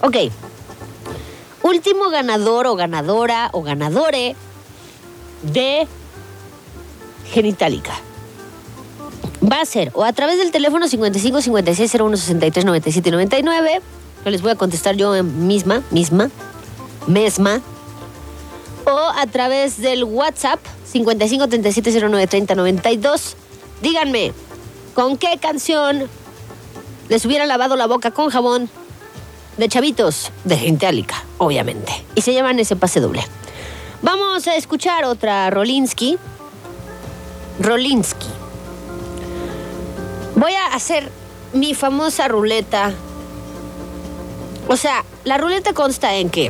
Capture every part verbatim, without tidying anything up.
Ok. Último ganador o ganadora o ganadore de Genitalica. Va a ser o a través del teléfono cincuenta y cinco cincuenta y seis cero uno sesenta y tres noventa y siete noventa y nueve, que les voy a contestar yo misma, misma, mesma, o a través del WhatsApp cincuenta y cinco treinta y siete cero nueve treinta noventa y dos. Díganme, ¿con qué canción les hubiera lavado la boca con jabón de chavitos de Genitalica, obviamente? Y se llaman ese pase doble. Vamos a escuchar otra Rolinsky. Rolinsky. Voy a hacer mi famosa ruleta. O sea, la ruleta consta en que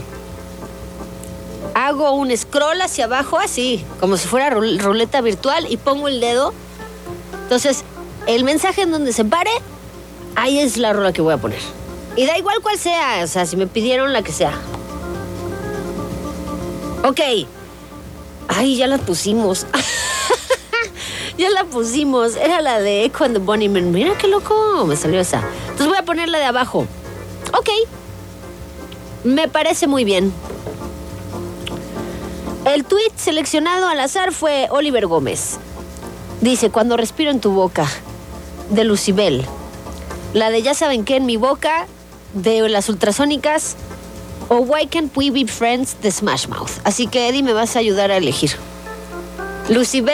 hago un scroll hacia abajo así, como si fuera ruleta virtual, y pongo el dedo. Entonces, el mensaje en donde se pare, ahí es la rola que voy a poner. Y da igual cuál sea, o sea, si me pidieron la que sea. Ok. Ay, ya la pusimos. Ya la pusimos. Era la de Echo and the Bunnymen. Mira qué loco me salió esa. Entonces voy a poner la de abajo. Ok. Me parece muy bien. El tweet seleccionado al azar fue Oliver Gómez. Dice, cuando respiro en tu boca, de Lucibel. La de ya saben qué en mi boca, de las ultrasónicas, o Why Can't We Be Friends, de Smash Mouth. Así que, Eddie, me vas a ayudar a elegir. Lucibel.